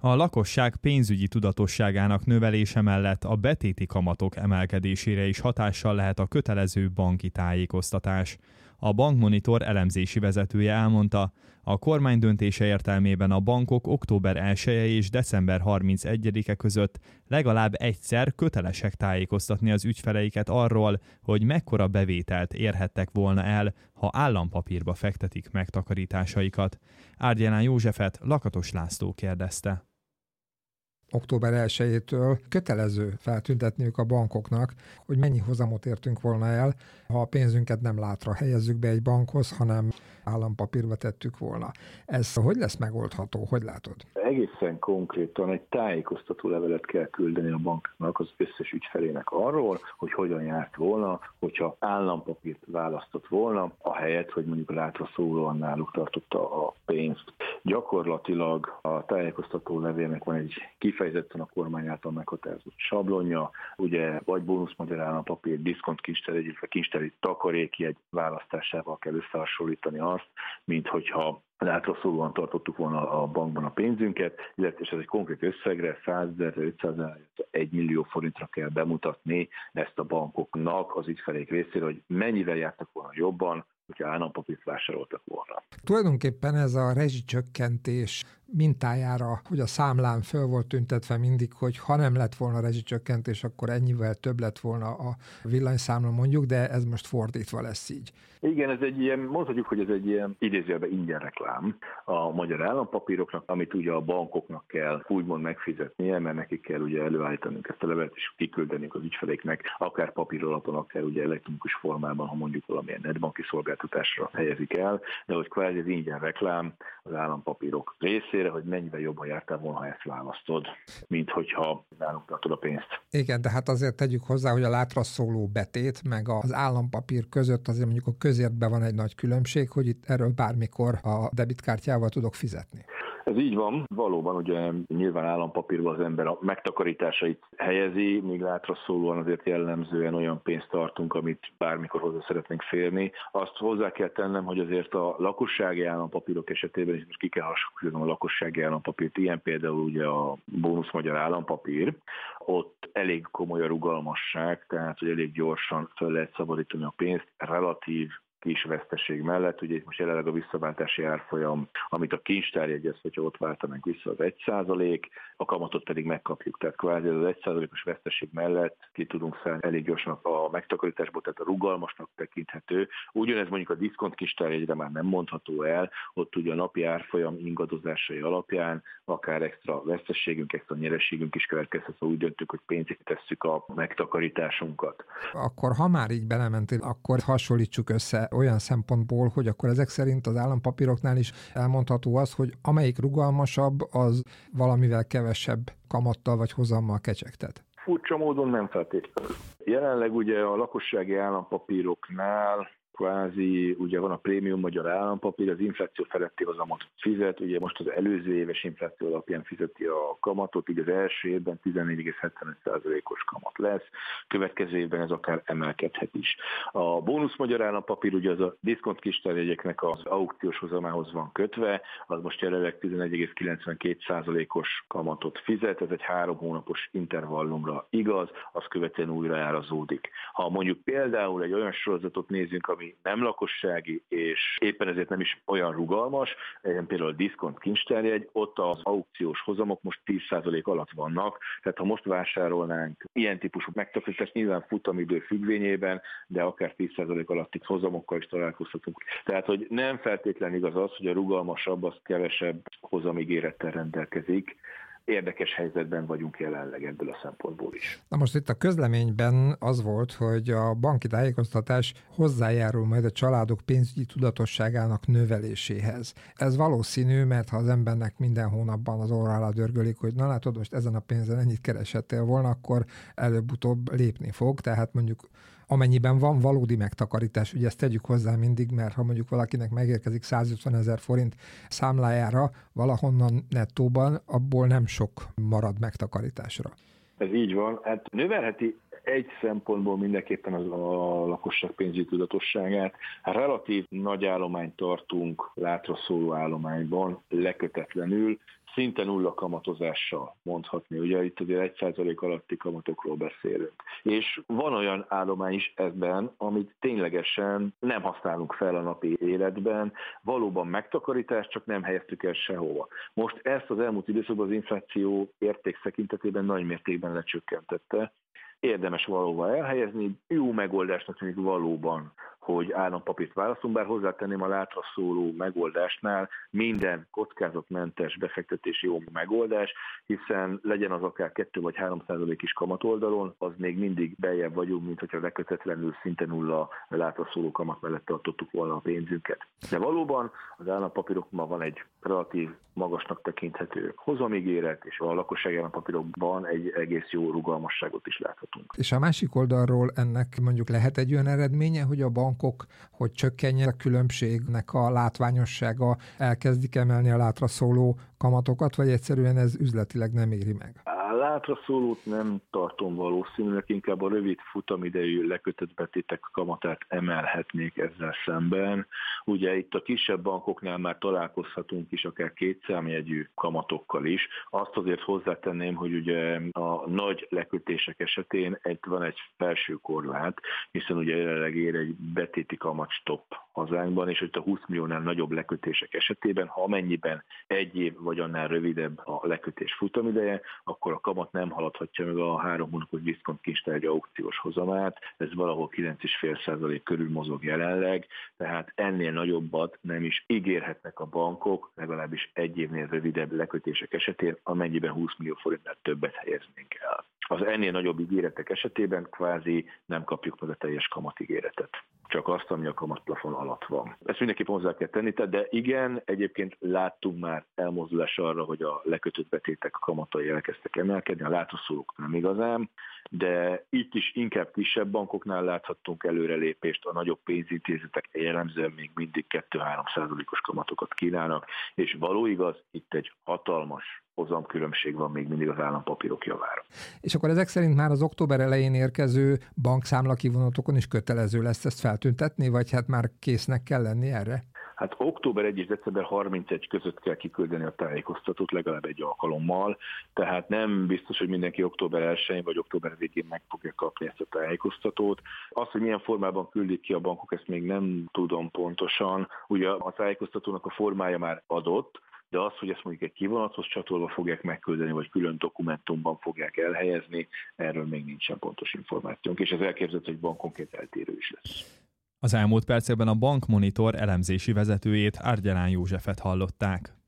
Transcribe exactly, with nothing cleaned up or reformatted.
A lakosság pénzügyi tudatosságának növelése mellett a betéti kamatok emelkedésére is hatással lehet a kötelező banki tájékoztatás. A Bankmonitor elemzési vezetője elmondta, a kormány döntése értelmében a bankok október elseje és december harmincegyedike között legalább egyszer kötelesek tájékoztatni az ügyfeleiket arról, hogy mekkora bevételt érhettek volna el, ha állampapírba fektetik megtakarításaikat. Árgyelán Józsefet Lakatos László kérdezte. október elsejétől kötelező feltüntetniük a bankoknak, hogy mennyi hozamot értünk volna el, ha a pénzünket nem látra helyezzük be egy bankhoz, hanem állampapírba tettük volna. Ez hogy lesz megoldható? Hogy látod? Egészen konkrétan egy tájékoztató levelet kell küldeni a banknak az összes ügyfelének arról, hogy hogyan járt volna, hogyha állampapírt választott volna, ahelyett, hogy mondjuk látra szólóan náluk tartotta a pénzt. Gyakorlatilag a tájékoztató levélnek van egy kifejezetten a kormány által meghatározott sablonja, ugye vagy bónusz magyar állampapír, diszkont kincstári, illetve kincstári takarékjegy választásával kell összehasonlítani azt, mint hogyha látra szólóan tartottuk volna a bankban a pénzünket, illetve ez egy konkrét összegre, százezer, ötszázezer, egy millió forintra kell bemutatni ezt a bankoknak az ügyfelék részére, hogy mennyivel jártak volna jobban, hogyha állampapírt vásároltak volna. Tulajdonképpen ez a rezsicsökkentés mintájára, hogy a számlán föl volt tüntetve mindig, hogy ha nem lett volna rezsicsökkentés, akkor ennyivel több lett volna a villanyszámla mondjuk, de ez most fordítva lesz így. Igen, ez egy ilyen, mondhatjuk, hogy ez egy ilyen idézőjelben ingyen reklám a magyar állampapíroknak, amit ugye a bankoknak kell úgymond megfizetnie, mert nekik kell ugye előállítanunk ezt a levelet, és kiküldenünk az ügyfeléknek, akár papír alapon, akár ugye elektronikus formában, ha mondjuk valamilyen netbanki szolgáltatásra helyezik el, de hogy kvázi ez ingyen reklám az állampapírok részére, hogy mennyivel jobban jártál volna, ha ezt választod, mint hogyha nálunk tartod a pénzt. Igen, de hát azért tegyük hozzá, hogy a látra szóló betét, meg az állampapír között azért mondjuk a közértben van egy nagy különbség, hogy itt erről bármikor a debitkártyával tudok fizetni. Ez így van, valóban ugye nyilván állampapírban az ember a megtakarításait helyezi, míg látra szólóan azért jellemzően olyan pénzt tartunk, amit bármikor hozzá szeretnénk férni. Azt hozzá kell tennem, hogy azért a lakossági állampapírok esetében is most ki kell hasonlítanom a lakossági állampapírt, ilyen például ugye a bónusz magyar állampapír, ott elég komoly a rugalmasság, tehát hogy elég gyorsan fel lehet szabadítani a pénzt, relatív kis veszteség mellett, ugye itt most jelenleg a visszaváltási árfolyam, amit a kincstárjegyez, hogyha ott váltanánk vissza, az egy százalék, a kamatot pedig megkapjuk. Tehát kvázi az egy százalékos veszteség mellett ki tudunk szállni elég gyorsan a megtakarításból, tehát a rugalmasnak tekinthető. Ugyanez mondjuk a diszkont kincstárjegyre már nem mondható el, ott ugye a napi árfolyam ingadozásai alapján akár extra veszteségünk, extra nyereségünk is következhet, szóval úgy döntünk, hogy pénzig tesszük a megtakarításunkat. Akkor ha már így belementél, akkor hasonlítsuk össze olyan szempontból, hogy akkor ezek szerint az állampapíroknál is elmondható az, hogy amelyik rugalmasabb, az valamivel kevesebb kamattal vagy hozammal kecsegtet. Furcsa módon nem feltétlenül. Jelenleg ugye a lakossági állampapíroknál kvázi, ugye van a prémium magyar állampapír, az infláció feletti hozamot fizet, ugye most az előző éves infláció alapján fizeti a kamatot, így az első évben tizennégy egész hetvenöt százalékos kamat lesz, következő évben ez akár emelkedhet is. A bónusz magyar állampapír ugye az a diszkont kincstárjegyeknek az aukciós hozamához van kötve, az most jelenleg tizenegy egész kilencvenkét százalékos kamatot fizet, ez egy három hónapos intervallumra igaz, az követően újra árazódik. Ha mondjuk például egy olyan sorozatot nézzünk, ami nem lakossági, és éppen ezért nem is olyan rugalmas, például a diszkont kincstárjegy, ott az aukciós hozamok most tíz százalék alatt vannak, tehát ha most vásárolnánk ilyen típusú megtakarítást, nyilván futamidő függvényében, de akár tíz százalék alatti hozamokkal is találkozhatunk. Tehát, hogy nem feltétlenül igaz az, hogy a rugalmasabb, az kevesebb hozamígérettel rendelkezik. Érdekes helyzetben vagyunk jelenleg ebből a szempontból is. Na most itt a közleményben az volt, hogy a banki tájékoztatás hozzájárul majd a családok pénzügyi tudatosságának növeléséhez. Ez valószínű, mert ha az embernek minden hónapban az orra alá dörgölik, hogy na látod, most ezen a pénzen ennyit keresettél volna, akkor előbb-utóbb lépni fog, tehát mondjuk amennyiben van valódi megtakarítás, ugye ezt tegyük hozzá mindig, mert ha mondjuk valakinek megérkezik százötvenezer forint számlájára, valahonnan nettóban, abból nem sok marad megtakarításra. Ez így van. Hát növelheti egy szempontból mindenképpen az a lakosság pénzügyi tudatosságát. Hát relatív nagy állományt tartunk látra szóló állományban, lekötetlenül. szinte nulla kamatozással mondhatni. Ugye itt azért egy százalék alatti kamatokról beszélünk. És van olyan állomány is ebben, amit ténylegesen nem használunk fel a napi életben, valóban megtakarítás, csak nem helyeztük el sehova. Most ezt az elmúlt időszakban az infláció érték tekintetében nagy mértékben lecsökkentette. Érdemes valóban elhelyezni, jó megoldásnak tűnik valóban, hogy állampapírt választunk, bár hozzátenném, a látra szóló megoldásnál minden kockázatmentes befektetési jó megoldás, hiszen legyen az akár kettő vagy három százalék is kamat oldalon, az még mindig beljebb vagyunk, mint hogyha lekötetlenül szinte nulla látra szóló kamat mellett tartottuk volna a pénzünket. De valóban az állampapírokban van egy relatív magasnak tekinthető hozamígéret, és a lakossági állampapírokban egy egész jó rugalmasságot is láthatunk. És a másik oldalról ennek mondjuk lehet egy olyan eredménye, hogy a bankok, hogy csökkenjen a különbségnek a látványossága, elkezdik emelni a látra szóló kamatokat, vagy egyszerűen ez üzletileg nem éri meg? A látra szólót nem tartom valószínűleg, inkább a rövid futamidejű lekötött betétek kamatát emelhetnék ezzel szemben. Ugye itt a kisebb bankoknál már találkozhatunk is akár kétszámjegyű kamatokkal is. Azt azért hozzátenném, hogy ugye a nagy lekötések esetén egy, van egy felső korlát, hiszen ugye jelenleg ér egy betéti kamatstopp hazánkban, és hogy a húsz milliónál nagyobb lekötések esetében, ha amennyiben egy év vagy annál rövidebb a lekötés futamideje, akkor a kamat nem haladhatja meg a három hónapos diszkontkincstárgya aukciós hozamát, ez valahol kilenc egész öt százalék körül mozog jelenleg, tehát ennél nagyobbat nem is ígérhetnek a bankok, legalábbis egy évnél rövidebb lekötések esetén, amennyiben húsz millió forintnál többet helyeznénk el. Az ennél nagyobb ígéretek esetében kvázi nem kapjuk meg a teljes kamatígéretet, csak azt, ami a kamatplafon alatt van. Ezt mindenképpen hozzá kell tenni, de igen, egyébként láttunk már elmozdulás arra, hogy a lekötött betétek kamatai elkezdtek emelkedni, a látraszólók nem igazán, de itt is inkább kisebb bankoknál láthattunk előrelépést, a nagyobb pénzintézetek jellemzően még mindig kettő-három százalékos kamatokat kínálnak, és való igaz, itt egy hatalmas hozamkülönbség van még mindig az állampapírok javára. És akkor ezek szerint már az október elején érkező bankszámla kivonatokon is kötelező lesz ezt feltüntetni, vagy hát már késznek kell lenni erre? Hát október elseje és december harmincegy között kell kiküldeni a tájékoztatót legalább egy alkalommal, tehát nem biztos, hogy mindenki október elsején vagy október végén meg fogja kapni ezt a tájékoztatót. Azt, hogy milyen formában küldik ki a bankok, ezt még nem tudom pontosan. Ugye a tájékoztatónak a formája már adott, de az, hogy ezt mondjuk egy kivonathoz csatolva fogják megküldeni, vagy külön dokumentumban fogják elhelyezni, erről még nincsen pontos információnk, és ez elképzelhető, hogy bankonként eltérő is lesz. Az elmúlt percekben a Bankmonitor elemzési vezetőjét, Argyelán Józsefet hallották.